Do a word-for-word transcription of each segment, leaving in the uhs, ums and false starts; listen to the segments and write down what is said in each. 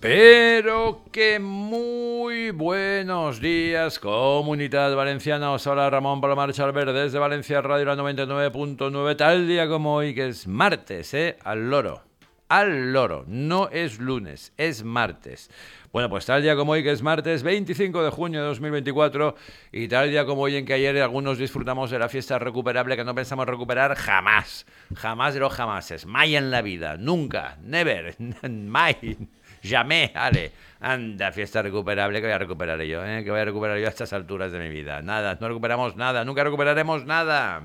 Pero que muy buenos días, Comunidad Valenciana. Os habla Ramón Palomar Chalver desde Valencia Radio, la noventa y nueve punto nueve. Tal día como hoy, que es martes, ¿eh? Al loro. Al loro. No es lunes, es martes. Bueno, pues tal día como hoy, que es martes veinticinco de junio de dos mil veinticuatro, y tal día como hoy en que ayer algunos disfrutamos de la fiesta recuperable que no pensamos recuperar jamás. Jamás de los jamases. May en la vida. Nunca. Never. May. Llamé, ale, anda, fiesta recuperable, que voy a recuperar yo, ¿eh? Que voy a recuperar yo a estas alturas de mi vida. Nada, no recuperamos nada, nunca recuperaremos nada.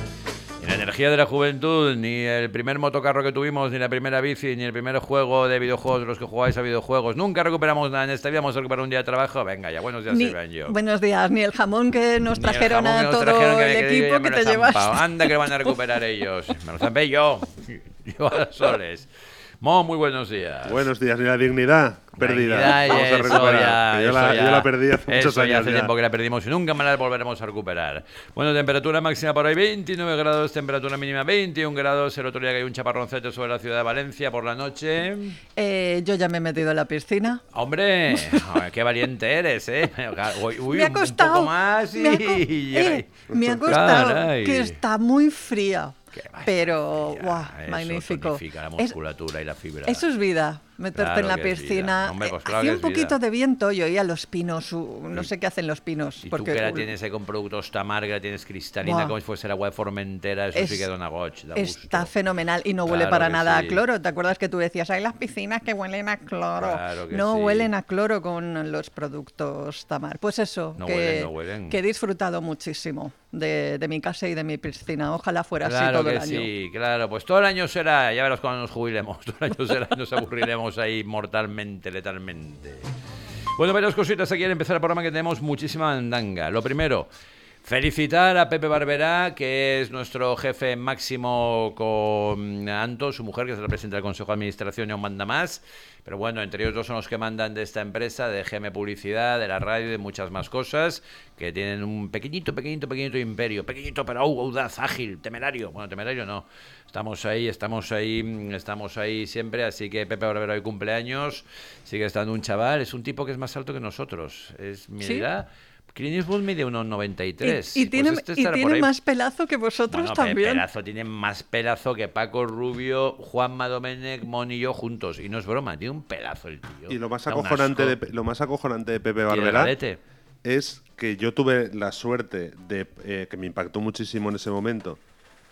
Ni la energía de la juventud, ni el primer motocarro que tuvimos, ni la primera bici, ni el primer juego de videojuegos de los que jugáis a videojuegos. Nunca recuperamos nada en esta vida. Vamos a recuperar un día de trabajo. Venga, ya, buenos días, ni, Silvan, yo. Buenos días, ni el jamón que nos Ni trajeron el jamón a que nos todo trajeron, que el me- que equipo ya que me te lo he llevas. zampado. Anda, que lo van a recuperar ellos. Me lo zampé yo. Yo a las soles. Mo, muy buenos días. Buenos días, ni la dignidad perdida. Dignidad, Vamos a eso recuperar. ya, que yo, eso la, ya, yo la perdí hace muchos eso ya años. hace ya. tiempo que la perdimos y nunca más la volveremos a recuperar. Bueno, temperatura máxima por hoy veintinueve grados, temperatura mínima veintiún grados. El otro día que hay un chaparroncete sobre la ciudad de Valencia por la noche. Eh, yo ya me he metido en la piscina. Hombre, ay, qué valiente eres, ¿eh? Uy, uy, me ha un- costado. Un poco más y... me, ha co- eh, me ha costado, Caray. que está muy fría. Qué maravilla, Pero, guau, eso magnífico. tonifica la Es- musculatura y la fibra. Eso es vida, meterte Claro en la que es vida. piscina. Hombre, pues Eh, claro Hacía que un es vida. poquito de viento, yo oía los pinos, uh, no sé qué hacen los pinos. Y porque, tú que la uh, tienes ahí con productos Tamar, que la tienes cristalina, Buah. como si fuese el agua de Formentera, eso Es- sí que da una goch, da Está gusto. fenomenal y no huele Claro para que nada sí. a cloro. ¿Te acuerdas que tú decías, hay las piscinas que huelen a cloro? Claro que no sí. huelen a cloro con los productos Tamar. Pues eso, No que, huelen, no huelen. que he disfrutado muchísimo de, de mi casa y de mi piscina. Ojalá fuera así Claro todo que el año. sí, claro, pues todo el año será, ya verás cuando nos jubilemos, todo el año será y nos aburriremos ahí mortalmente, letalmente. Bueno, varias cositas aquí al empezar el programa, que tenemos muchísima andanga. Lo primero, felicitar a Pepe Barberá, que es nuestro jefe máximo con Anto, su mujer, que es la presidenta del Consejo de Administración y aún manda más. Pero bueno, entre ellos dos son los que mandan de esta empresa, de G M Publicidad, de la radio y de muchas más cosas, que tienen un pequeñito, pequeñito, pequeñito imperio. Pequeñito, pero au, audaz, ágil, temerario. Bueno, temerario no. Estamos ahí, estamos ahí, estamos ahí siempre. Así que Pepe Barberá hoy cumpleaños. Sigue estando un chaval. Es un tipo que es más alto que nosotros. Es mi ¿Sí? edad. Clint Eastwood mide uno noventa y tres. Y, y Pues tiene, este y estará por tiene ahí. más pelazo que vosotros Bueno, pe- también. pelazo, tiene más pelazo que Paco Rubio, Juanma Domenech, Mon y yo juntos. Y no es broma, tiene un pelazo el tío. Y lo más Da un acojonante asco. de, Pe- lo más acojonante de Pepe Y el Barberá galete. es que yo tuve la suerte de eh, que me impactó muchísimo en ese momento,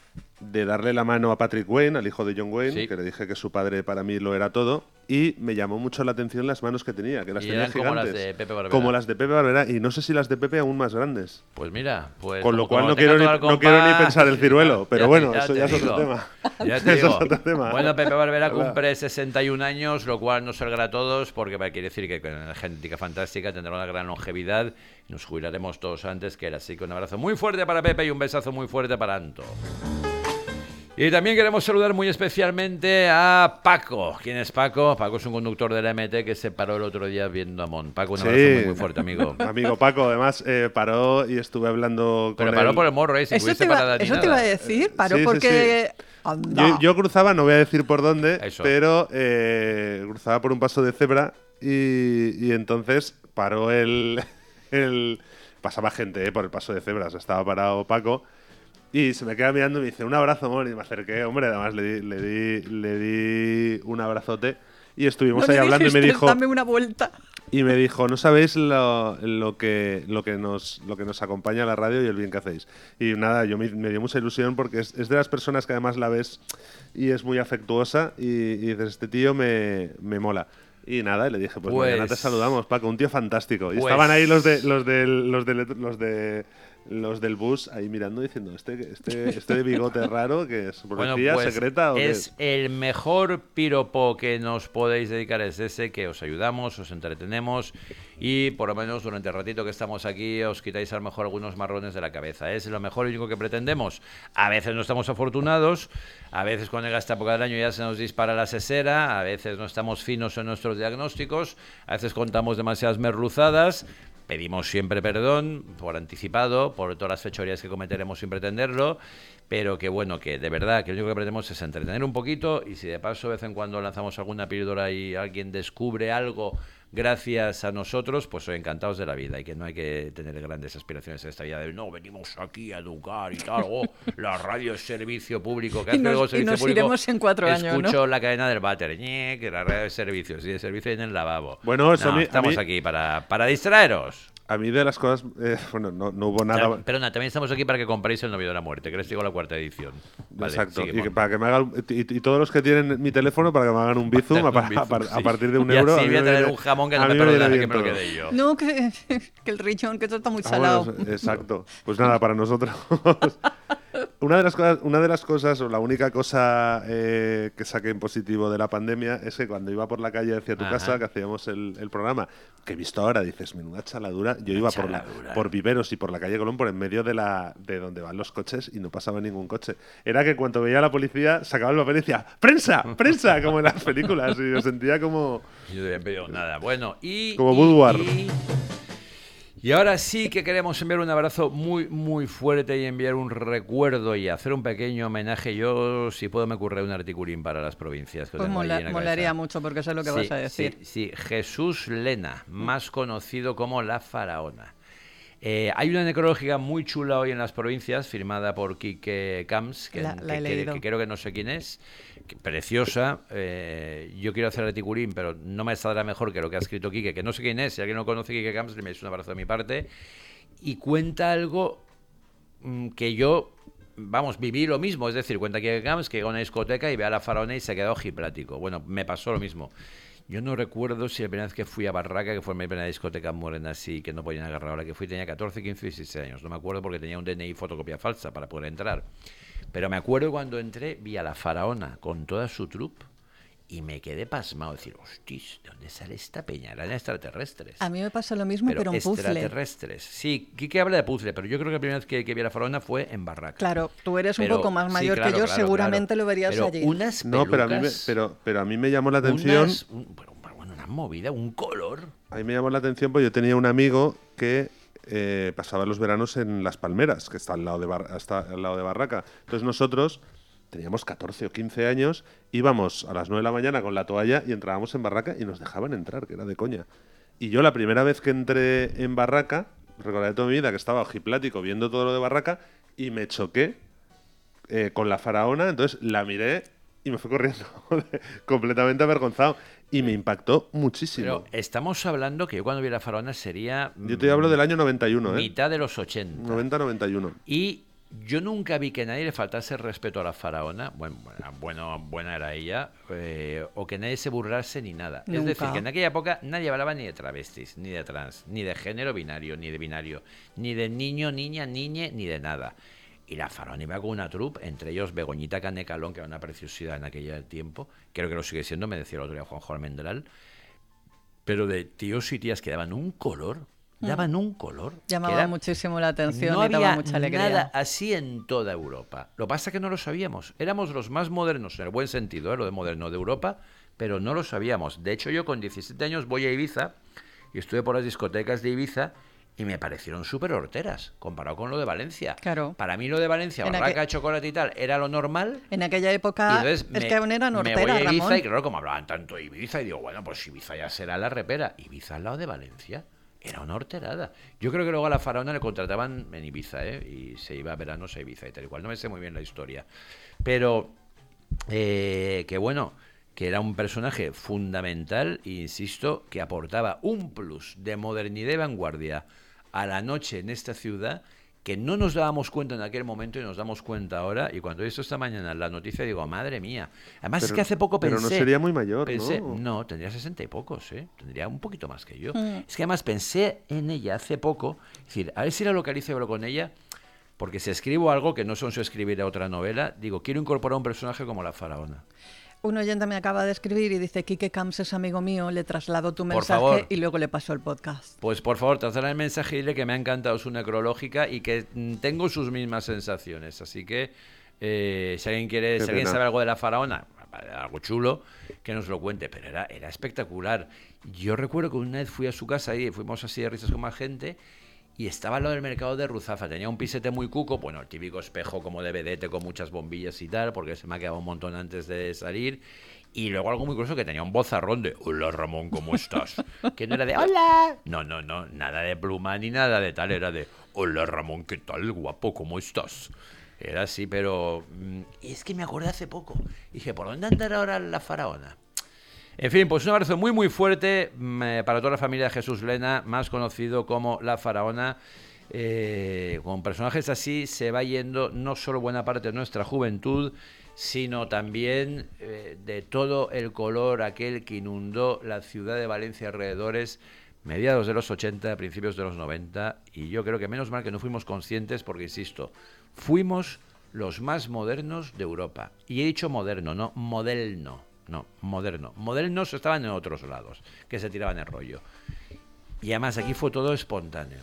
de darle la mano a Patrick Wayne, al hijo de John Wayne, Sí. que le dije que su padre para mí lo era todo, y me llamó mucho la atención las manos que tenía, que las Y tenía eran como las gigantes. de Pepe Barberá. Como las de Pepe Barberá, y no sé si las de Pepe aún más grandes. Pues mira, pues Con lo como- cual como no tenga quiero, ni, todo al no quiero ni compás, pensar el ciruelo, pero te- bueno, ya eso te ya es otro digo. tema. Ya te Eso digo. es otro tema. Bueno, Pepe Barberá Hola. cumple sesenta y un años, lo cual nos alegra a todos, porque quiere decir que con la genética fantástica tendrá una gran longevidad y nos jubilaremos todos antes que él. Así que un abrazo muy fuerte para Pepe y un besazo muy fuerte para Anto. Y también queremos saludar muy especialmente a Paco. ¿Quién es Paco? Paco es un conductor de la M T que se paró el otro día viendo a Mon. Paco, un Sí. abrazo muy, muy fuerte, amigo. Amigo Paco, además, eh, paró y estuve hablando con Pero paró él. por el morro, ¿eh? Sin Eso, subirse te para iba, dar ni eso te nada. iba a decir, paró Sí, sí, porque... Anda. Yo, yo cruzaba, no voy a decir por dónde, Eso. pero eh, cruzaba por un paso de cebra y, y entonces paró el, el... Pasaba gente eh, por el paso de cebras, estaba parado Paco y se me queda mirando y me dice, un abrazo, Mon, y me acerqué, hombre, además le di, le di, le di un abrazote y estuvimos No ahí le hablando y me dijiste, dijo... dame una vuelta. Y me dijo, no sabéis lo, lo, que, lo, que nos, lo que nos acompaña a la radio y el bien que hacéis. Y nada, yo me, me dio mucha ilusión porque es, es de las personas que además la ves y es muy afectuosa y, y dices, este tío me, me mola. Y nada, y le dije, pues, Pues- mañana te saludamos, Paco, un tío fantástico. Y Pues- estaban ahí los de los del, los del, los de los del bus ahí mirando diciendo, este, este, este de bigote raro que es policía pues, secreta o qué es el mejor piropo que nos podéis dedicar, es ese, que os ayudamos, os entretenemos y por lo menos durante el ratito que estamos aquí os quitáis a lo mejor algunos marrones de la cabeza. Es lo mejor y único que pretendemos. A veces no estamos afortunados, a veces cuando llega esta época del año ya se nos dispara la sesera, a veces no estamos finos en nuestros diagnósticos, a veces contamos demasiadas merluzadas. pedimos siempre perdón por anticipado, por todas las fechorías que cometeremos sin pretenderlo, pero que bueno, que de verdad que lo único que pretendemos es entretener un poquito, y si de paso de vez en cuando lanzamos alguna píldora y alguien descubre algo gracias a nosotros, pues soy encantados de la vida, y que no hay que tener grandes aspiraciones en esta vida de no, venimos aquí a educar y tal, oh, la radio es servicio público, que y nos, hace servicio y nos público, iremos en cuatro años, ¿no? escucho la cadena del váter, ñe, que la radio es servicio, sí, de servicio en el lavabo. Bueno, eso no, a mí, estamos a mí, aquí para, para distraeros. A mí de las cosas, eh, bueno, no, no hubo nada. Pero, perdona, también estamos aquí para que compréis El novio de la muerte, que les digo la cuarta edición. Vale, Exacto. sigue, Y que Mon. para que me hagan y, y todos los que tienen mi teléfono para que me hagan un bizum, a, Un par- bizum, a par- a sí. partir de un Y euro. así a mí voy a me tener viene- un jamón que a no me mí me viene perdonará que bien me lo todo. quede yo. No, que, que el riñón, que esto está muy Ah, salado. bueno, exacto. Pues nada, para nosotros. Una de las cosas, una de las cosas o la única cosa eh, que saqué en positivo de la pandemia es que cuando iba por la calle hacia tu Ajá. casa, que hacíamos el, el programa, que he visto ahora, dices, menuda chaladura. Yo iba por, la, chaladura. por Viveros y por la calle Colón, por en medio de la de donde van los coches, y no pasaba ningún coche. Era que cuando veía a la policía, sacaba el papel y decía, ¡prensa! ¡Prensa! Como en las películas. Y yo sentía como... Yo no había pedido nada. Bueno, y... Como y- Boudoir. Y, y ahora sí que queremos enviar un abrazo muy, muy fuerte y enviar un recuerdo y hacer un pequeño homenaje. Yo, si puedo, me ocurre un articulín para las provincias. Que Pues tengo allí mola- en la molaría cabeza. mucho, porque sé lo que Sí, vas a decir. Sí, sí, Jesús Lena, más conocido como la Faraona. Eh, hay una necrológica muy chula hoy en las provincias, firmada por Quique Camps, que, La- la he que- que- leído. que creo que no sé quién es, que- preciosa. Eh, yo quiero hacer articulín, pero no me saldrá mejor que lo que ha escrito Quique, que no sé quién es. Si alguien no conoce Quique Camps, le meto un abrazo de mi parte. Y cuenta algo mm, que yo, vamos, viví lo mismo. Es decir, cuenta Quique Camps que llega a una discoteca y ve a la Faraona y se ha quedado ojiplático. Bueno, me pasó lo mismo. Yo no recuerdo si la primera vez que fui a Barraca, que fue mi primera discoteca morena así, que no podían agarrar ahora que fui, tenía catorce, quince, dieciséis años. No me acuerdo porque tenía un D N I fotocopia falsa para poder entrar. Pero me acuerdo cuando entré, vi a la Faraona con toda su troupe y me quedé pasmado. Decir, hostis, ¿de dónde sale esta peña? Eran extraterrestres. A mí me pasa lo mismo, pero, pero en puzzle. extraterrestres. Sí, Quique habla de puzzle, pero yo creo que la primera vez que, que vi a la Faraona fue en Barraca. Claro, tú eres Pero- un poco más sí, mayor claro, que yo, claro, seguramente claro. lo verías Pero allí. unas No, pero a, mí me, pelucas, pero, pero a mí me llamó la atención... unas- un- bueno, bueno, una movida, un color. A mí me llamó la atención porque yo tenía un amigo que eh, pasaba los veranos en Las Palmeras, que está al lado de, Bar- está al lado de Barraca. Entonces nosotros teníamos catorce o quince años, íbamos a las nueve de la mañana con la toalla y entrábamos en Barraca y nos dejaban entrar, que era de coña. Y yo la primera vez que entré en Barraca, recordaré toda mi vida que estaba ojiplático viendo todo lo de Barraca y me choqué eh, con la Faraona, entonces la miré y me fui corriendo completamente avergonzado. Y me impactó muchísimo. Pero estamos hablando que yo cuando vi a la Faraona sería Yo te hablo del año noventa y uno, ¿eh? mitad de los ochenta. noventa noventa y uno. Y yo nunca vi que nadie le faltase el respeto a la Faraona. Bueno, buena, bueno, buena era ella. eh, o que nadie se burlase ni nada. Es Nunca. decir, que en aquella época nadie hablaba ni de travestis, ni de trans, ni de género binario, ni de binario, ni de niño, niña, niñe, ni de nada. Y la Faraona iba con una troupe, entre ellos Begoñita Canecalón, que era una preciosidad en aquel tiempo. Creo que lo sigue siendo, me decía el otro día Juanjo Almendral. Pero de tíos y tías que daban un color, daban un color. que Llamaba era- muchísimo la atención no y daba había mucha alegría. nada así en toda Europa. Lo que pasa es que no lo sabíamos. Éramos los más modernos, en el buen sentido, ¿eh? Lo de moderno de Europa, pero no lo sabíamos. De hecho, yo con diecisiete años voy a Ibiza y estuve por las discotecas de Ibiza y me parecieron súper horteras, comparado con lo de Valencia. Claro. Para mí lo de Valencia, En barraca, aquel- chocolate y tal, era lo normal. En aquella Y época entonces es me, que aún eran me voy horteras, a Ibiza Ramón. y claro, como hablaban tanto de Ibiza, y digo, bueno, pues Ibiza ya será la repera. Ibiza al lado de Valencia. Era una horterada. Yo creo que luego a la Faraona le contrataban en Ibiza, ¿eh? Y se iba a veranos a Ibiza y tal y cual. No me sé muy bien la historia. Pero, eh, que bueno, que era un personaje fundamental, e insisto, que aportaba un plus de modernidad y vanguardia a la noche en esta ciudad que no nos dábamos cuenta en aquel momento y nos damos cuenta ahora. Y cuando he visto esta mañana la noticia digo, madre mía. Además es Pero- que hace poco pensé... pero no sería muy mayor, pensé, ¿no? No, tendría sesenta y pocos, ¿eh? Tendría un poquito más que yo. Mm. Es que además pensé en ella hace poco. Es decir, a ver si la localizo y hablo con ella. Porque si escribo algo que no son su escribir a otra novela, digo, quiero incorporar un personaje como la Faraona. Un oyente me acaba de escribir y dice, Quique Camps es amigo mío, le traslado tu Por mensaje favor. y luego le paso el podcast. Pues por favor, trasladar el mensaje y dile que me ha encantado su necrológica y que mm, tengo sus mismas sensaciones. Así que, eh, si alguien quiere, Qué si alguien pena. sabe algo de la Faraona, algo chulo, que nos lo cuente, pero era, era espectacular. Yo recuerdo que una vez fui a su casa y fuimos así de risas con más gente y estaba al lado del mercado de Ruzafa, tenía un pisete muy cuco, bueno, el típico espejo como de vedette con muchas bombillas y tal, porque se me ha quedado un montón antes de salir. Y luego algo muy curioso, que tenía un vozarrón de hola Ramón, ¿cómo estás? Que no era de hola. No, no, no, nada de pluma ni nada de tal, era de hola Ramón, ¿qué tal, guapo? ¿Cómo estás? Era así, pero... Y es que me acordé hace poco. Dije, ¿por dónde andará ahora la faraona? En fin, pues un abrazo muy muy fuerte mmm, para toda la familia de Jesús Lena, más conocido como la faraona. Eh, con personajes así se va yendo no solo buena parte de nuestra juventud, sino también eh, de todo el color aquel que inundó la ciudad de Valencia y alrededores, mediados de los ochenta, principios de los noventa, y yo creo que menos mal que no fuimos conscientes porque, insisto, fuimos los más modernos de Europa. Y he dicho moderno, no moderno, no, moderno. Modernos estaban en otros lados, que se tiraban el rollo. Y además aquí fue todo espontáneo.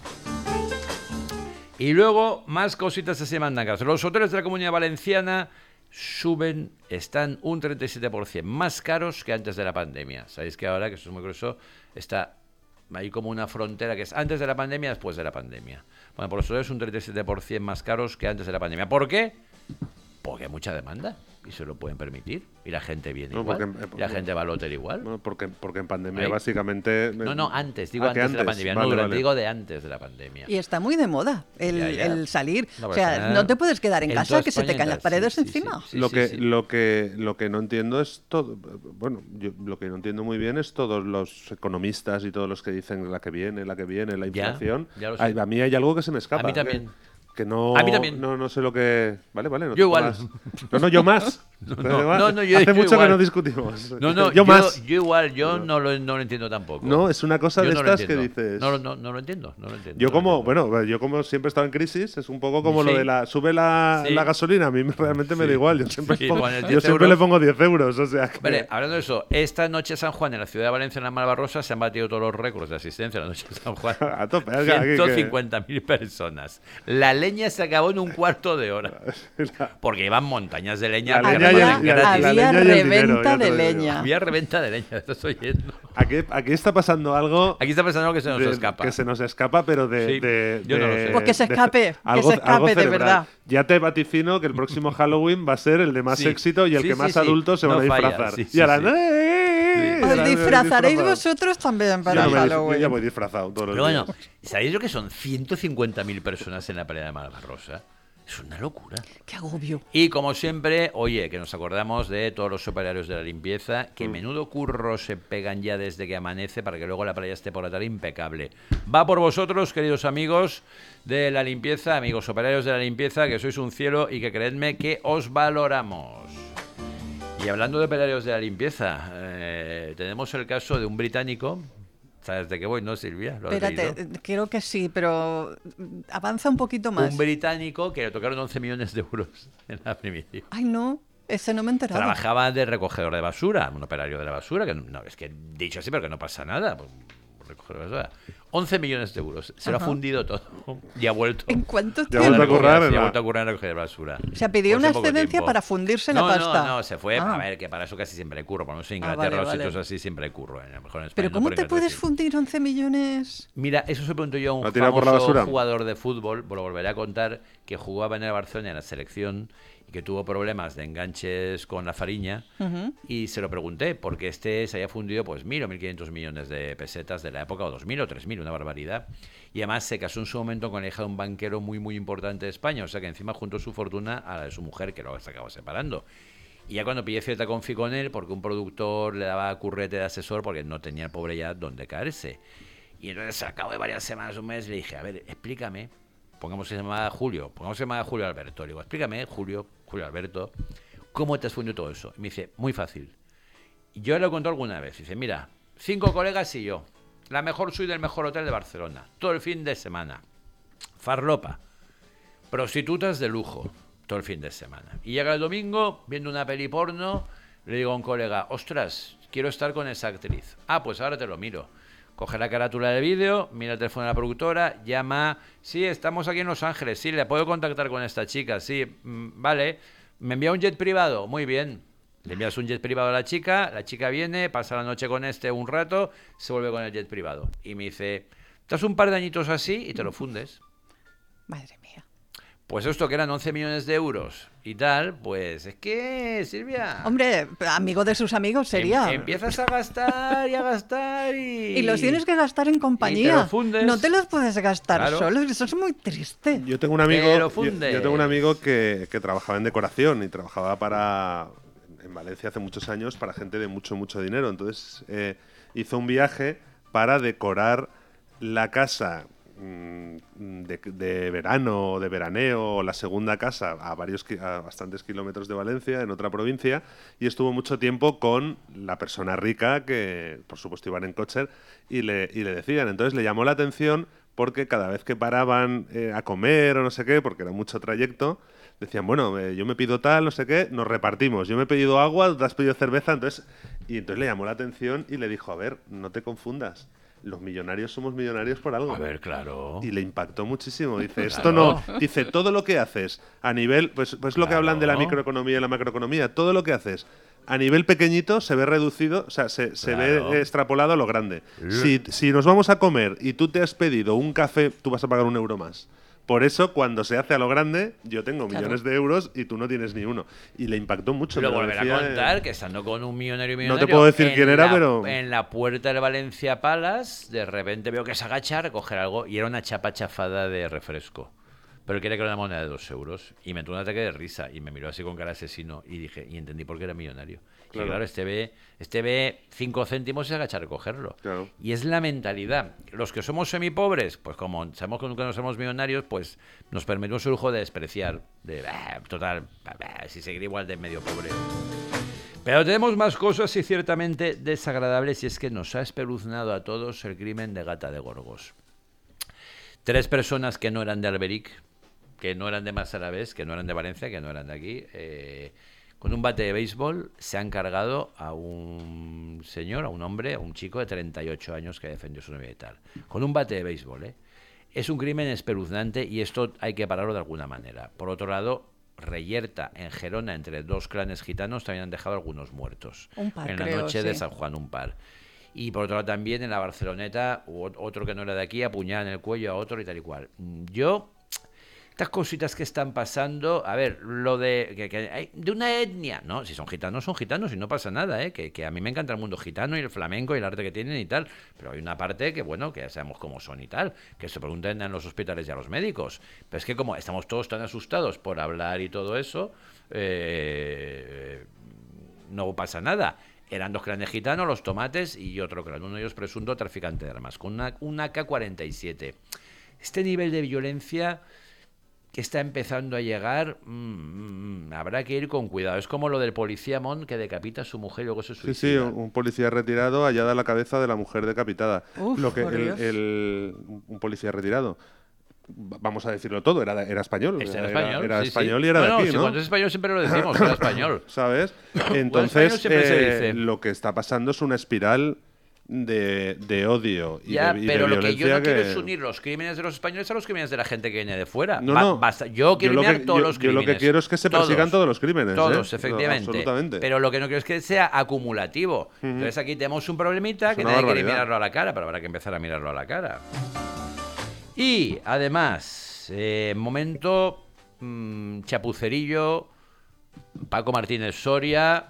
Y luego, más cositas así mandangas. Los hoteles de la Comunidad Valenciana suben, están un treinta y siete por ciento más caros que antes de la pandemia. Sabéis que ahora, que eso es muy grueso, está ahí como una frontera que es antes de la pandemia, después de la pandemia. Bueno, por eso es un treinta y siete por ciento más caros que antes de la pandemia. ¿Por qué? Porque hay mucha demanda y se lo pueden permitir. Y la gente viene no, igual. Porque, eh, y la gente va al hotel igual. No, porque, porque en pandemia Ahí. básicamente... No, no, antes. Digo ah, antes, antes de la pandemia. vale, no, durante, vale. digo de antes de la pandemia. Y está muy de moda el, Ya, ya. el salir. No, o sea, pues, no te puedes quedar en, en casa toda que se te España caen las sí, paredes sí, encima. sí, sí. lo que sí. lo que lo que no entiendo es todo, bueno, yo lo que no entiendo muy bien es todos los economistas y todos los que dicen la que viene, la que viene, la Ya, inflación. ya lo sé. Ay, a mí hay algo que se me escapa. A mí también. Que, que no, A mí también. no no sé lo que, vale, vale, no Yo te igual. pongas- No, no, yo más. No, no, no, no, yo- Hace yo mucho igual. que no discutimos. No, no, yo, más. Yo igual, yo no lo, no lo entiendo tampoco. No, es una cosa Yo de no lo estas que entiendo. dices. No, no, no lo entiendo, no lo entiendo. Yo no lo como, entiendo. bueno, yo como siempre he estado en crisis, es un poco como Sí. lo de la sube la, Sí. la gasolina, a mí me- realmente me Sí. da igual, yo siempre, Sí, pongo- pones yo diez siempre euros. le pongo diez euros, o sea que... Vale, hablando de eso, esta noche San Juan en la ciudad de Valencia, en la Malvarrosa, se han batido todos los récords de asistencia a la noche de San Juan. A tope, aquí que- ciento cincuenta mil personas. La leña se acabó en un cuarto de hora. Porque iban montañas de leña. La que leña y el- repartían la- gratis. la había leña y el dinero, reventa ya te de lo digo. leña. Había reventa de leña, te estoy oyendo. Aquí, aquí está pasando algo Aquí está pasando algo que se nos de- escapa. que se nos escapa, pero de... Sí, de- yo no lo de- sé. Pues que se de- escape, que algo- se escape algo de cerebral. verdad. Ya te vaticino que el próximo Halloween va a ser el de más Sí. éxito y el Sí, que sí, más sí. adultos se van No a falla. disfrazar. Sí, sí, y ahora... sí. ¡eh! Os Ahora me disfrazaréis disfrazado. vosotros también Yo, para no me dis- yo Halloween. ya voy disfrazado todos los Pero bueno, días. ¿sabéis lo que son ciento cincuenta mil personas en la playa de Malvarrosa? Es una locura. Qué agobio. Y como siempre, oye, que nos acordamos de todos los operarios de la limpieza, Mm. que menudo curro se pegan ya desde que amanece para que luego la playa esté por la tarde impecable. Va por vosotros, queridos amigos de la limpieza, amigos operarios de la limpieza, que sois un cielo y que creedme que os valoramos. Y hablando de operarios de la limpieza, eh, tenemos el caso de un británico. ¿Sabes de qué voy, no, Silvia? ¿Lo has Espérate, leído? eh, creo que sí, pero mm, avanza un poquito más. Un británico que le tocaron once millones de euros en la primicia. Ay, no, ese no me he enterado. Trabajaba de recogedor de basura, un operario de la basura, que no, es que dicho así, pero que no pasa nada. Pues, recogedor de basura. once millones de euros. Se lo ha Ajá. fundido todo. Y ha vuelto. ¿En cuánto Ya ha vuelto a tiempo? currar en Sí, ha la- vuelto a currar en recoger basura. O sea, pidió Pues una en poco excedencia tiempo. para fundirse no, la pasta. No, no, se fue. Ah. A ver, que para eso casi siempre curro. Por lo menos en Ah, Inglaterra vale, o sitios vale. así siempre curro. A lo mejor en España Pero no, ¿cómo pero en te Inglaterra puedes sí. fundir once millones? Mira, eso se preguntó yo a un ¿Lo ha tirado por la famoso basura? jugador de fútbol, lo volveré a contar, que jugaba en el Barcelona en la selección y que tuvo problemas de enganches con la fariña. Ujú. Y se lo pregunté, porque este se había fundido pues mil o mil quinientos millones de pesetas de la época, o dos mil o tres mil, una barbaridad. Y además se casó en su momento con la hija de un banquero muy, muy importante de España. O sea que encima juntó su fortuna a la de su mujer, que luego se acabó separando. Y ya cuando pillé cierta confi con él, porque un productor le daba currete de asesor, porque no tenía el pobre ya donde caerse. Y entonces al cabo de varias semanas, un mes, le dije, a ver, explícame, pongamos que se llamaba Julio, pongamos que se llamaba Julio Alberto. Le digo, explícame, Julio, Julio Alberto, ¿cómo te has fundido todo eso? Y me dice, muy fácil. Yo le lo conté alguna vez. Dice, mira, cinco colegas y yo. La mejor suite del mejor hotel de Barcelona. Todo el fin de semana. Farlopa. Prostitutas de lujo. Todo el fin de semana. Y llega el domingo, viendo una peli porno, le digo a un colega, ostras, quiero estar con esa actriz. Ah, pues ahora te lo miro. Coge la carátula del vídeo, mira el teléfono de la productora, llama, sí, estamos aquí en Los Ángeles, sí, le puedo contactar con esta chica, sí, mm, vale, me envía un jet privado, muy bien. Le envías un jet privado a la chica, la chica viene, pasa la noche con este un rato, se vuelve con el jet privado. Y me dice, te das un par de añitos así y te lo fundes. Madre mía. Pues esto que eran once millones de euros y tal, pues es que, Silvia... Hombre, amigo de sus amigos sería. Em, empiezas a gastar y a gastar y... Y los tienes que gastar en compañía. Y te lo fundes. No te los puedes gastar Claro. solos, eso es muy triste. Yo tengo un amigo, Te lo yo, fundes. yo tengo un amigo que, que trabajaba en decoración y trabajaba para en Valencia hace muchos años para gente de mucho mucho dinero. Entonces eh, hizo un viaje para decorar la casa mm, de, de verano o de veraneo o la segunda casa a varios ki- a bastantes kilómetros de Valencia en otra provincia y estuvo mucho tiempo con la persona rica que por supuesto iban en coche y le, y le decían. Entonces le llamó la atención porque cada vez que paraban eh, a comer o no sé qué, porque era mucho trayecto, decían, bueno, eh, yo me pido tal, no sé qué, nos repartimos. Yo me he pedido agua, tú te has pedido cerveza, entonces... Y entonces le llamó la atención y le dijo, a ver, no te confundas. Los millonarios somos millonarios por algo. A ver, claro. Y le impactó muchísimo. Dice, esto no... Dice, todo lo que haces a nivel... Pues, pues lo que hablan de la Claro. microeconomía y la macroeconomía. Todo lo que haces a nivel pequeñito se ve reducido, o sea, se, se Claro. ve extrapolado a lo grande. Si, si nos vamos a comer y tú te has pedido un café, tú vas a pagar un euro más. Por eso, cuando se hace a lo grande, yo tengo Claro. millones de euros y tú no tienes ni uno. Y le impactó mucho. Lo me volverá a decía, contar eh, que estando con un millonario y No te millonario puedo decir en quién era, la- pero- en la puerta del Valencia Palace, de repente veo que se agacha a recoger algo y era una chapa chafada de refresco. Pero quiere que era una moneda de dos euros. Y me entró un ataque de risa y me miró así con cara asesino y dije, y entendí por qué era millonario. Y Claro. claro, este ve, este ve cinco céntimos y se agacha a recogerlo. Claro. Y es la mentalidad. Los que somos semipobres, pues como sabemos que nunca nos somos millonarios, pues nos permitimos el lujo de despreciar. De, "Bah, total, bah, bah, si seguir igual de medio pobre. Pero tenemos más cosas y ciertamente desagradables y es que nos ha espeluznado a todos el crimen de Gata de Gorgos. Tres personas que no eran de Alberic, que no eran de Massalavés, que no eran de Valencia, que no eran de aquí, eh, con un bate de béisbol se han cargado a un señor, a un hombre, a un chico de treinta y ocho años que defendió su novia y tal. Con un bate de béisbol, ¿eh? Es un crimen espeluznante y esto hay que pararlo de alguna manera. Por otro lado, Reyerta, en Gerona, entre dos clanes gitanos, también han dejado algunos muertos. Un par, en la creo, noche de sí. San Juan, un par. Y por otro lado también en la Barceloneta, u- otro que no era de aquí, apuñalan en el cuello a otro y tal y cual. Yo, estas cositas que están pasando, a ver, lo de que, que hay de una etnia, ¿no? Si son gitanos, son gitanos y no pasa nada, ¿eh? Que, que a mí me encanta el mundo gitano y el flamenco y el arte que tienen y tal, pero hay una parte que, bueno, que ya sabemos cómo son y tal, que se pregunten en los hospitales y a los médicos. Pero es que como estamos todos tan asustados por hablar y todo eso, eh, no pasa nada. Eran dos clanes gitanos, los tomates y otro clan, uno de ellos presunto traficante de armas, con una, una A K cuarenta y siete. Este nivel de violencia que está empezando a llegar, mmm, habrá que ir con cuidado. Es como lo del policía Mon que decapita a su mujer y luego se Sí, suicida. sí, un un policía retirado hallada la cabeza de la mujer decapitada. Uf, Lo que por el, Dios. el- un policía retirado. Va- Vamos a decirlo todo, era, era español. Este era era español. era sí, sí. español y era no, de no, aquí, si ¿no? cuando es español siempre lo decimos, que era español. ¿Sabes? español Entonces, siempre se eh, dice. lo que está pasando es una espiral de, de odio y Ya, de, y de pero lo que yo violencia no quiero que- es unir los crímenes de los españoles a los crímenes de la gente que viene de fuera. No, Ba- no. basta- Yo quiero lo eliminar que- todos yo- los yo crímenes. lo que quiero es que se persigan todos los crímenes, Todos, ¿eh? efectivamente. Absolutamente. Pero lo que no quiero es que sea acumulativo. Entonces aquí tenemos un problemita Es que una nadie quiere barbaridad. mirarlo a la cara, pero habrá que empezar a mirarlo a la cara. Y además, eh, momento mm, chapucerillo, Paco Martínez Soria,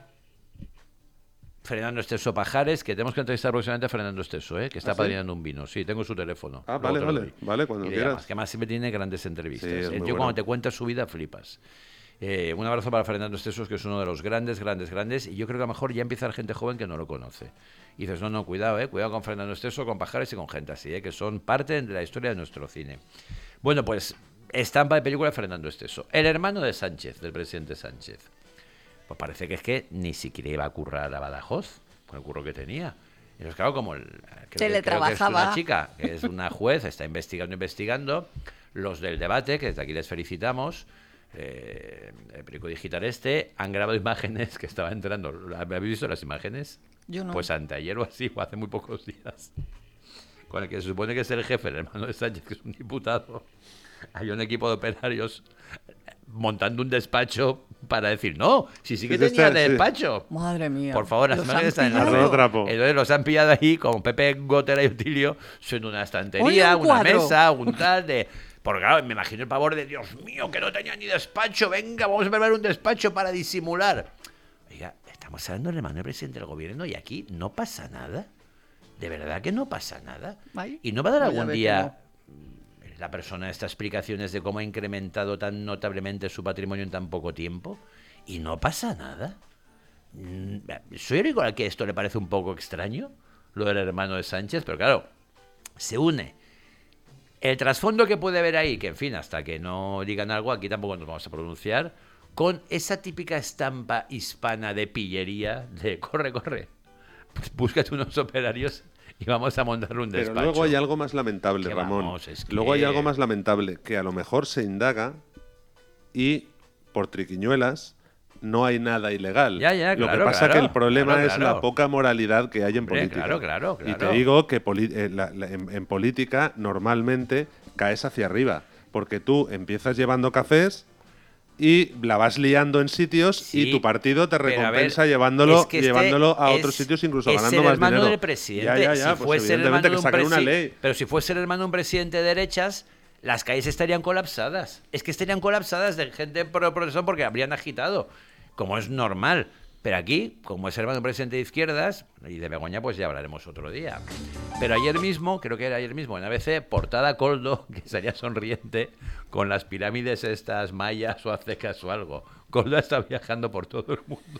Fernando Esteso Pajares, que tenemos que entrevistar próximamente a Fernando Esteso, ¿eh? Que está ¿Ah, sí? padrinando un vino. Sí, tengo su teléfono. Ah, Luego vale, te lo vale, doy. vale, cuando Y le quieras. llamas, que además siempre tiene grandes entrevistas. Sí, es El muy tío bueno. cuando te cuenta su vida flipas. Eh, un abrazo para Fernando Estesos, que es uno de los grandes, grandes, grandes, y yo creo que a lo mejor ya empieza la gente joven que no lo conoce. Y dices, no, no, cuidado, eh, cuidado con Fernando Esteso, con Pajares y con gente así, eh, que son parte de la historia de nuestro cine. Bueno, pues, estampa de película de Fernando Esteso. El hermano de Sánchez, del presidente Sánchez. Pues parece que es que ni siquiera iba a currar a Badajoz, con el curro que tenía. Y entonces, claro, como el, creo, que, creo que es Teletrabajaba. una chica, que es una juez, está investigando, investigando, los del debate, que desde aquí les felicitamos, eh, el periódico digital este, han grabado imágenes que estaban entrando. ¿Habéis visto las imágenes? Yo no. Pues anteayer o así, o hace muy pocos días. Con el que se supone que es el jefe, el hermano de Sánchez, que es un diputado. Hay un equipo de operarios montando un despacho para decir, no, si sí que Sí, tenía está- sí. despacho. Madre mía. Por favor, las Los imágenes han están en la pillado. red. Trapo. Entonces los han pillado ahí, como Pepe Gotera y Utilio, son una estantería, Oye, un una cuadro. mesa, un tal de... Porque claro, me imagino el pavor de, Dios mío, que no tenía ni despacho, venga, vamos a preparar un despacho para disimular. Oiga, estamos hablando del hermano del presidente del gobierno y aquí no pasa nada. De verdad que no pasa nada. Ay, Y no va a dar pues ya algún ve que día la persona estas explicaciones de cómo ha incrementado tan notablemente su patrimonio en tan poco tiempo y no pasa nada. Mm, Soy el único al que esto le parece un poco extraño, lo del hermano de Sánchez, pero claro, se une el trasfondo que puede haber ahí, que en fin, hasta que no digan algo, aquí tampoco nos vamos a pronunciar, con esa típica estampa hispana de pillería, de corre, corre, pues búscate unos operarios y vamos a montar un despacho. Pero luego hay algo más lamentable, Que Ramón. vamos, es que- Luego hay algo más lamentable, que a lo mejor se indaga y por triquiñuelas no hay nada ilegal. Ya, ya, lo claro, que pasa claro, que el problema claro, es claro. la poca moralidad que hay en Hombre, política. claro, claro, Y te claro. digo que poli- eh, la- la- en, en política normalmente caes hacia arriba, porque tú empiezas llevando cafés y la vas liando en sitios Sí, y tu partido te pero a ver, recompensa llevándolo, es que este llevándolo a es- otros sitios, incluso es ganando el más hermano dinero. del presidente. Ya, ya, ya, si pues fuese el evidentemente hermano que de un sacar una presi- ley. Pero si fuese el hermano de un presidente de derechas, las calles estarían colapsadas. Es que estarían colapsadas de gente pro progresor porque habrían agitado, como es normal. Pero aquí, como es hermano de un presidente de izquierdas, y de Begoña, pues ya hablaremos otro día. Pero ayer mismo, creo que era ayer mismo, en A B C, portada Coldo, que salía sonriente, con las pirámides estas mayas o aztecas o algo. Coldo está viajando por todo el mundo.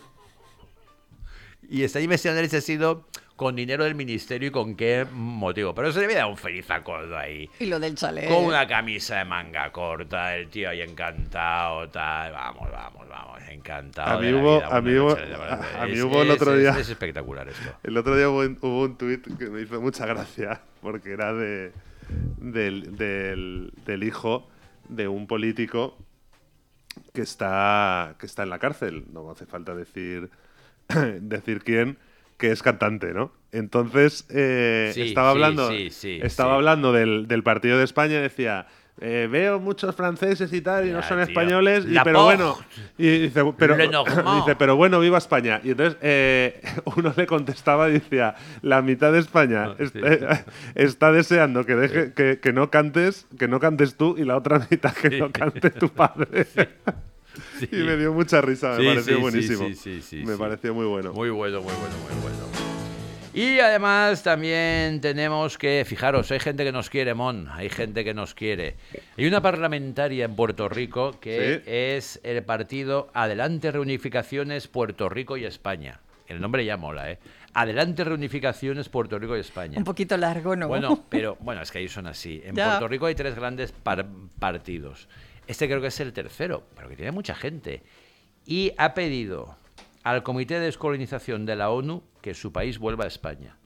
Y está investigando si ha sido con dinero del ministerio y con qué motivo. Pero se le había dado un feliz a Coldo ahí. Y lo del chalet. Con una camisa de manga corta, el tío ahí encantado, tal. Vamos, vamos, vamos, encantado. A mí de la hubo- vida, a mí una hubo- noche de verdad. a- a mí Es- hubo el es- otro es- día- Es espectacular esto. El otro día hubo un, hubo un tuit que me hizo mucha gracia, porque era de, del, del, del hijo de un político que está, que está en la cárcel. No hace falta decir, decir quién, que es cantante, ¿no? Entonces, eh, Sí, estaba sí, hablando, sí, sí, estaba sí. hablando del, del partido de España y decía... eh, veo muchos franceses y tal y no Ya, son tío. españoles y, La pero Porte. bueno y dice pero Le Normand. dice pero bueno viva España y entonces eh, uno le contestaba y decía la mitad de España No, est- sí. eh, está deseando que deje que, que no cantes que no cantes tú y la otra mitad que Sí. no cante tu padre Sí. y me dio mucha risa me Sí, pareció sí, sí, buenísimo sí, sí, sí, me sí. pareció muy bueno Muy bueno, muy bueno, muy bueno. Y además también tenemos que, fijaros, hay gente que nos quiere, Mon, hay gente que nos quiere. Hay una parlamentaria en Puerto Rico que Sí. es el partido Adelante Reunificaciones Puerto Rico y España. El nombre ya mola, ¿eh? Adelante Reunificaciones Puerto Rico y España. Un poquito largo, ¿no? Bueno, pero bueno, es que ahí son así. En Ya. Puerto Rico hay tres grandes par- partidos. Este creo que es el tercero, pero que tiene mucha gente. Y ha pedido al Comité de Descolonización de la ONU que su país vuelva a España.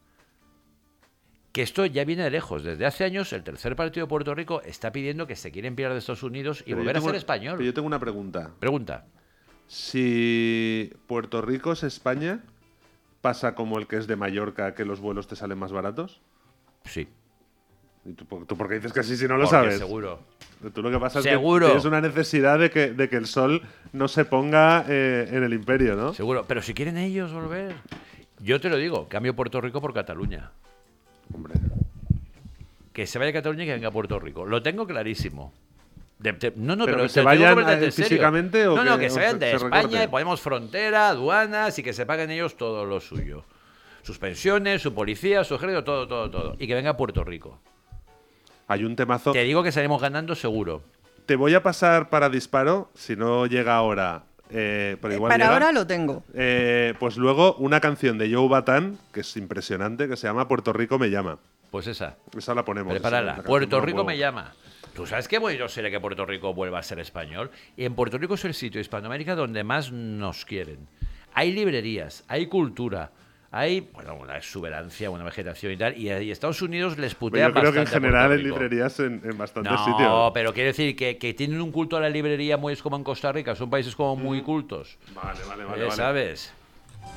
Que esto ya viene de lejos. Desde hace años el tercer partido de Puerto Rico está pidiendo que se quieren pillar de Estados Unidos y Pero yo volver a tengo ser una- español. pero yo tengo una pregunta Pregunta. si Puerto Rico es España pasa como el que es de Mallorca que los vuelos te salen más baratos. Sí. ¿Y tú, por- tú por qué dices que sí si no lo Porque sabes? seguro. Tú lo que pasa Seguro. es que tienes una necesidad de que, de que el sol no se ponga eh, en el imperio, ¿no? Seguro. Pero si quieren ellos volver... Yo te lo digo, cambio Puerto Rico por Cataluña. Hombre. Que se vaya a Cataluña y que venga a Puerto Rico. Lo tengo clarísimo. De- de- no, no, ¿Pero pero, que te se lo digo vayan, completamente eh, en serio. físicamente o No, no, que- que se o vayan se- de se España, recorten? y ponemos frontera, aduanas y que se paguen ellos todo lo suyo. Sus pensiones, su policía, su ejército, todo, todo, todo. Y que venga a Puerto Rico. Hay un temazo. Te digo que salimos ganando seguro. Te voy a pasar para disparo, si no llega ahora. eh, pero igual Para llega. ahora lo tengo. Eh, pues luego una canción de Joe Batán, que es impresionante, que se llama Puerto Rico me llama. Pues esa. Esa la ponemos. Prepárala. esa- la Puerto canción Rico mola me huevo. llama. ¿Tú sabes qué bonito sería que Puerto Rico vuelva a ser español? Y en Puerto Rico es el sitio de Hispanoamérica donde más nos quieren. Hay librerías, hay cultura, hay bueno, una exuberancia, una vegetación y tal. Y, y Estados Unidos les putea Yo creo que en bastante a general Puerto en Rico. librerías en, en bastantes No, sitios. pero quiero decir que, que tienen un culto a la librería muy es como en Costa Rica. Son países como muy cultos. Vale, vale, vale. Eh, vale. ¿Sabes?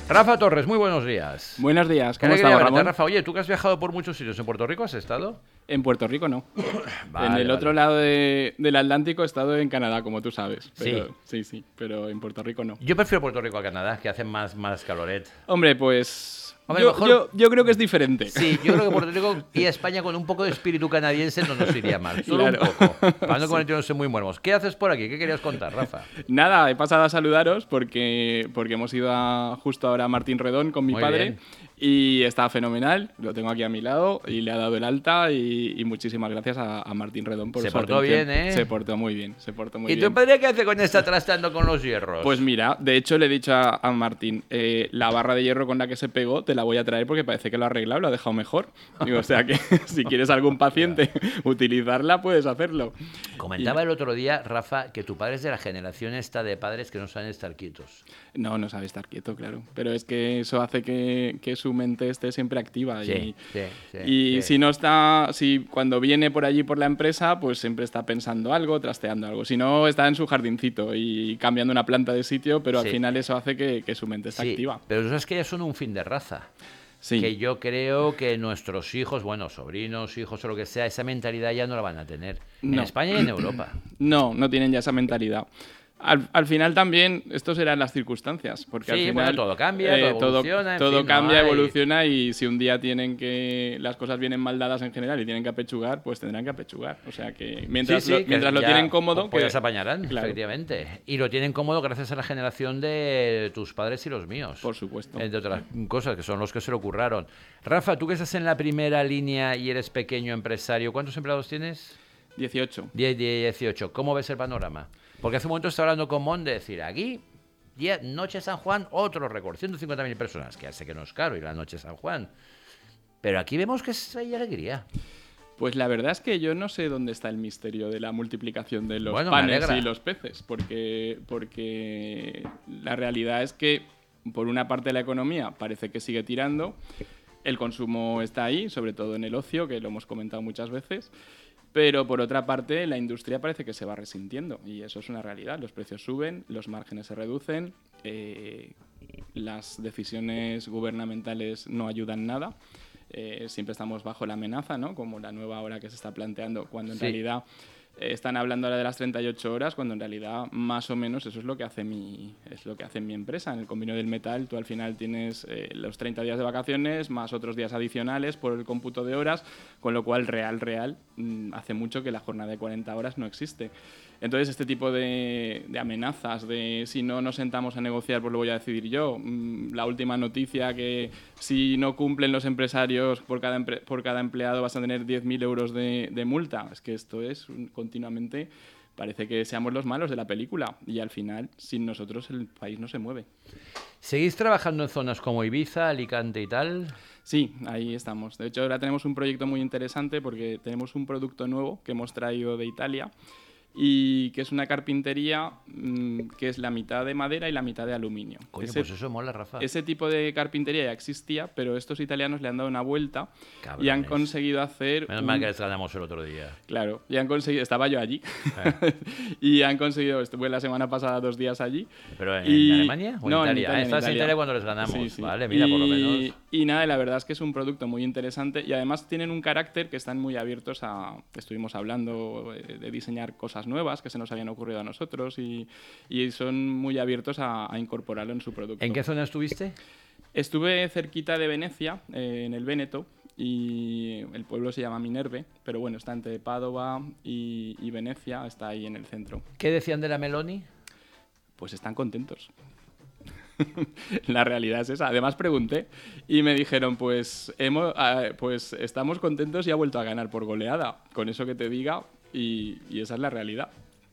Rafa Torres, muy buenos días. Buenos días, Qué ¿cómo alegría estamos, verte, Ramón? Rafa. Oye, tú que has viajado por muchos sitios, ¿en Puerto Rico has estado? En Puerto Rico no. Vale, en el vale. otro lado de- del Atlántico he estado en Canadá, como tú sabes. Pero, Sí. sí, sí, pero en Puerto Rico no. Yo prefiero Puerto Rico a Canadá, que hacen más, más caloret. Hombre, pues... Hombre, yo, mejor- yo- yo creo que es diferente. Sí, yo creo que Puerto Rico y España con un poco de espíritu canadiense no nos iría mal. Solo Claro. un poco. Para no convertirnos en muy muertos. ¿Qué haces por aquí? ¿Qué querías contar, Rafa? Nada, he pasado a saludaros porque, porque hemos ido a, justo ahora a Martín Redón con mi Muy padre bien. y está fenomenal, lo tengo aquí a mi lado y le ha dado el alta y, y muchísimas gracias a, a Martín Redón por Se su portó atención. bien, ¿eh? Se portó muy bien, se portó muy ¿Y bien. tu padre qué hace con esta trastando con los hierros? Pues mira, de hecho le he dicho a, a Martín, eh, la barra de hierro con la que se pegó te la voy a traer porque parece que lo ha arreglado, lo ha dejado mejor. Digo, o sea que si quieres algún paciente utilizarla, puedes hacerlo. Comentaba el otro día, Rafa, que tu padre es de la generación esta de padres que no saben estar quietos. No, no sabe estar quieto, claro. Pero es que eso hace que, que su mente esté siempre activa. Sí, y sí, sí, y sí. si no está, si cuando viene por allí por la empresa, pues siempre está pensando algo, trasteando algo. Si no, está en su jardincito y cambiando una planta de sitio, pero Sí. al final eso hace que, que su mente esté Sí, activa. pero tú sabes que ya son un fin de raza. Sí. Que yo creo que nuestros hijos, bueno, sobrinos, hijos o lo que sea, esa mentalidad ya no la van a tener. En No. España y en Europa. No, no tienen ya esa mentalidad. Al, al final también, esto serán las circunstancias. Porque al Sí, final, bueno, todo cambia, todo evoluciona, en todo fin, no cambia, hay- evoluciona y si un día tienen que. Las cosas vienen mal dadas en general y tienen que apechugar, pues tendrán que apechugar. O sea que mientras Sí, sí, lo, que mientras lo ya, tienen cómodo. pues ya que- se apañarán, Claro, efectivamente. Y lo tienen cómodo gracias a la generación de tus padres y los míos. Por supuesto. Entre otras cosas, que son los que se lo curraron. Rafa, tú que estás en la primera línea y eres pequeño empresario, ¿cuántos empleados tienes? dieciocho. diez, dieciocho. ¿Cómo ves el panorama? Porque hace un momento estaba hablando con Mon de decir, aquí, diez, Noche San Juan, otro récord, ciento cincuenta mil personas, que ya sé que no es caro ir a la Noche San Juan. Pero aquí vemos que es- hay alegría. Pues la verdad es que yo no sé dónde está el misterio de la multiplicación de los Bueno, me panes alegra. y los peces, porque, porque la realidad es que por una parte la economía parece que sigue tirando, el consumo está ahí, sobre todo en el ocio, que lo hemos comentado muchas veces, pero por otra parte la industria parece que se va resintiendo y eso es una realidad. Los precios suben, los márgenes se reducen, eh, las decisiones gubernamentales no ayudan nada. Eh, siempre estamos bajo la amenaza, ¿no? Como la nueva hora que se está planteando, cuando en Sí. realidad eh, están hablando ahora de las treinta y ocho horas, cuando en realidad más o menos eso es lo que hace mi, es lo que hace mi empresa. En el convenio del metal tú al final tienes eh, los treinta días de vacaciones más otros días adicionales por el cómputo de horas, con lo cual real, real, mm, hace mucho que la jornada de cuarenta horas no existe. Entonces, este tipo de, de amenazas, de si no nos sentamos a negociar, pues lo voy a decidir yo. Mm, La última noticia que si no cumplen los empresarios por cada, empre- por cada empleado vas a tener diez mil euros de, de multa. Es que esto es un- continuamente, parece que seamos los malos de la película y al final, sin nosotros, el país no se mueve. ¿Seguís trabajando en zonas como Ibiza, Alicante y tal? Sí, ahí estamos. De hecho, ahora tenemos un proyecto muy interesante porque tenemos un producto nuevo que hemos traído de Italia y que es una carpintería mmm, que es la mitad de madera y la mitad de aluminio. Coño, ese, pues eso mola, Rafa. ese tipo de carpintería ya existía, pero estos italianos le han dado una vuelta y han Cabrones. conseguido hacer... Menos un- mal que les ganamos el otro día. Claro, y han conseguido... Estaba yo allí. Eh. y han conseguido... Estuve la semana pasada dos días allí. ¿Pero en, Y- en Alemania o en no, en Italia? Italia, Ah, en estás en Italia. Italia cuando les ganamos. Sí, sí. Vale, mira, por lo Y- menos. Y nada, la verdad es que es un producto muy interesante y además tienen un carácter que están muy abiertos a... Estuvimos hablando eh, de diseñar cosas nuevas que se nos habían ocurrido a nosotros y, y son muy abiertos a, a incorporarlo en su producto. ¿En qué zona estuviste? Estuve cerquita de Venecia, eh, en el Véneto, y el pueblo se llama Minerve, pero bueno, está entre Padova y, y Venecia, está ahí en el centro. ¿Qué decían de la Meloni? Pues están contentos. La realidad es esa. Además pregunté y me dijeron, pues, hemos, ah, pues estamos contentos y ha vuelto a ganar por goleada. Con eso que te diga, y, y esa es la realidad.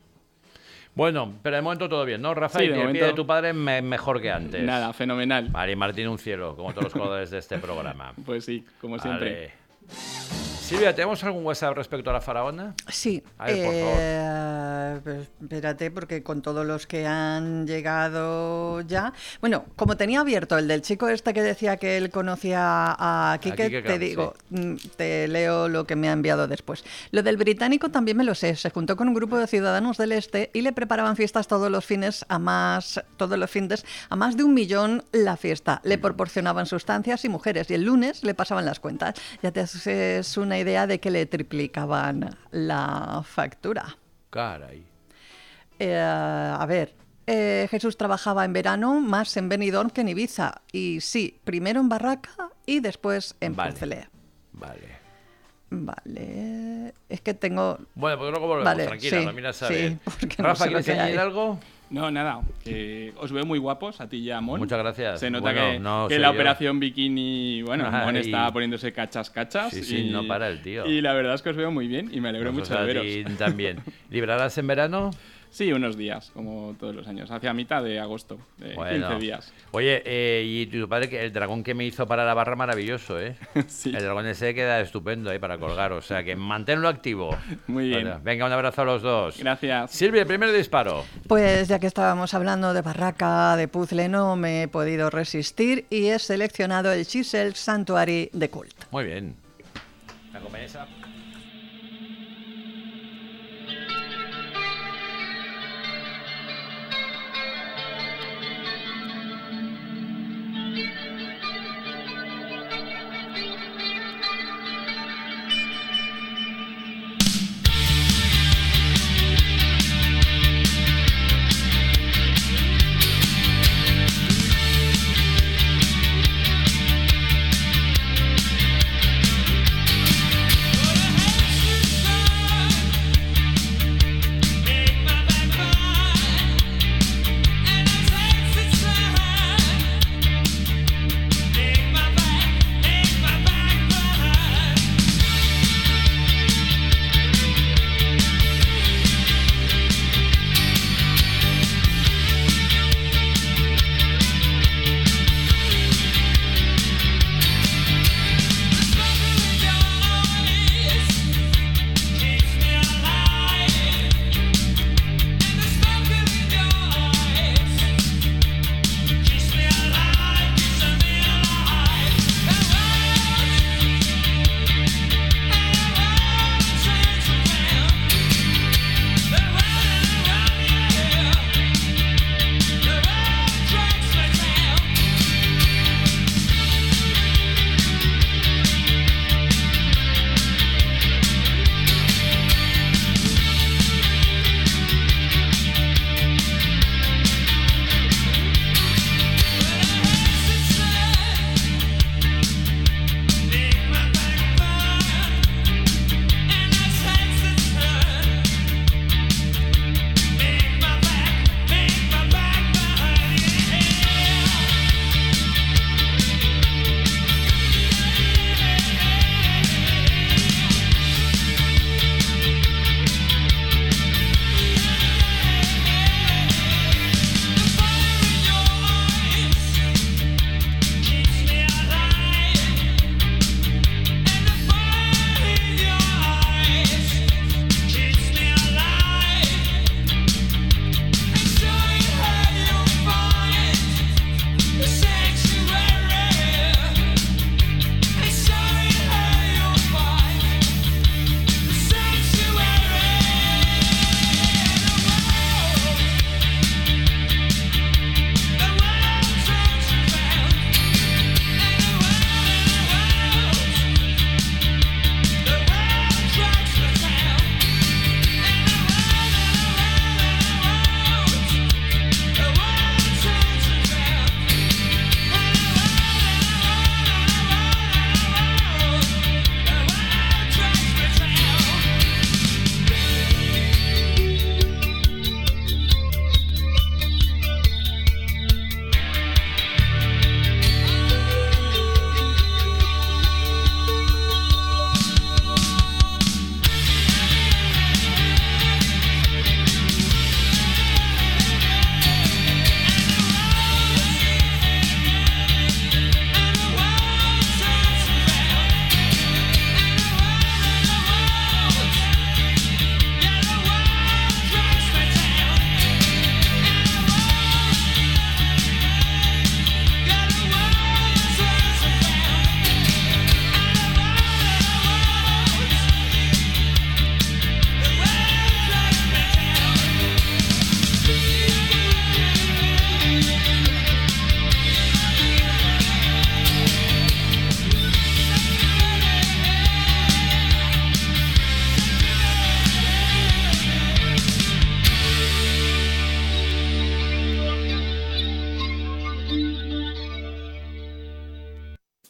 Bueno, pero de momento todo bien, ¿no, Rafa? Sí, y de el pie momento- de tu padre me- mejor que antes. Nada, fenomenal. Vale, y Martín un cielo, como todos los jugadores de este programa. Pues sí, como siempre. Vale. Silvia, ¿tenemos algún WhatsApp respecto a la faraona? Sí. A ver, por favor. eh, pues, espérate, porque con todos los que han llegado ya... Bueno, como tenía abierto el del chico este que decía que él conocía a Quique, Quique te Camps, digo, mm, te leo lo que me ha enviado después. Lo del británico también me lo sé. Se juntó con un grupo de ciudadanos del este y le preparaban fiestas todos los fines a más, todos los fines a más de un millón la fiesta. Le proporcionaban sustancias y mujeres y el lunes le pasaban las cuentas. Ya te haces una idea de que le triplicaban la factura. Caray. Eh, a ver, eh, Jesús trabajaba en verano más en Benidorm que en Ibiza. Y sí, primero en Barraca y después en Vale. Pucelea. Vale. Vale, es que tengo... Bueno, pues luego volvemos, Vale, tranquila, sí, no miras a sí, ver. porque no Rafa, sé lo ¿quieres que hay. añadir algo? No, nada. Que os veo muy guapos, a ti y a Mon. Muchas gracias. Se nota Bueno, que, no que soy la yo. operación bikini, bueno, Mon Ay. está poniéndose cachas cachas. Sí, sí, y, no para el tío. Y la verdad es que os veo muy bien y me alegro Nosotros mucho de a veros. ti también. ¿Librarás en verano? Sí, unos días, como todos los años. Hacia mitad de agosto, de Bueno. quince días. Oye, eh, y tu padre, que el dragón que me hizo para la barra, maravilloso, ¿eh? Sí. El dragón ese queda estupendo ahí para colgar, o sea que manténlo activo. Muy bien. Vale, venga, un abrazo a los dos. Gracias. Silvia, el primer disparo. Pues ya que estábamos hablando de Barraca, de puzzle, no me he podido resistir y he seleccionado el Chisel Sanctuary de Cult. Muy bien. ¿Me acompañáis a-